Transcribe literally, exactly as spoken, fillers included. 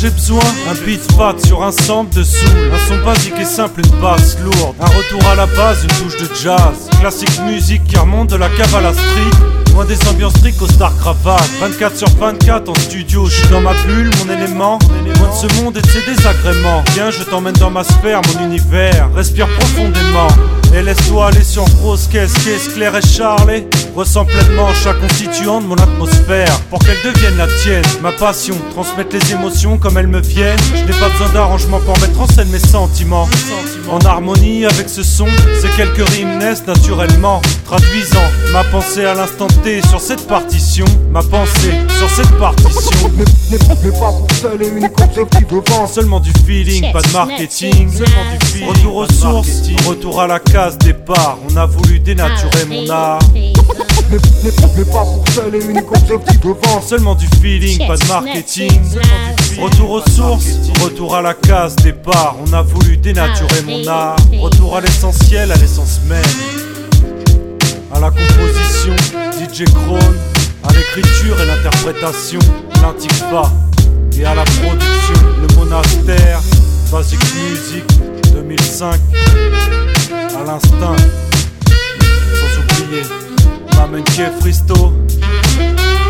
j'ai besoin, un beat fat sur un sample de soul, un son basique et simple, une basse lourde, un retour à la base, une touche de jazz, classique musique qui remonte de la cave à la street. Loin des ambiances strict au star cravate, vingt-quatre sur vingt-quatre en studio, je suis dans ma bulle, mon élément, loin de ce monde et de ses désagréments. Viens, je t'emmène dans ma sphère, mon univers, respire profondément et laisse-toi aller sur grosse caisse, caisse claire et charlée. Ressens pleinement chaque constituant de mon atmosphère pour qu'elle devienne la tienne. Ma passion, transmettre les émotions comme elles me viennent. Je n'ai pas besoin d'arrangement pour mettre en scène mes sentiments. En harmonie avec ce son, ces quelques rimes naissent naturellement, traduisant ma pensée à l'instant T sur cette partition. Ma pensée sur cette partition. N'est pas pour seul et unique objectif de vente. Seulement du feeling, pas de marketing. Seulement du feeling, retour aux sources, retour à la case départ. On a voulu dénaturer mon art. N'est pas pour seul et unique objectif de vente. Seulement du feeling, pas de marketing. Retour aux sources, retour à la case départ. On a voulu dénaturer mon art. Retour à l'essentiel, à l'essence même. À la composition, D J Krone. À l'écriture et l'interprétation, l'Antifa. Et à la production, le monastère. Basic Music, deux mille cinq. À l'instinct, sans oublier Mamen Fristo.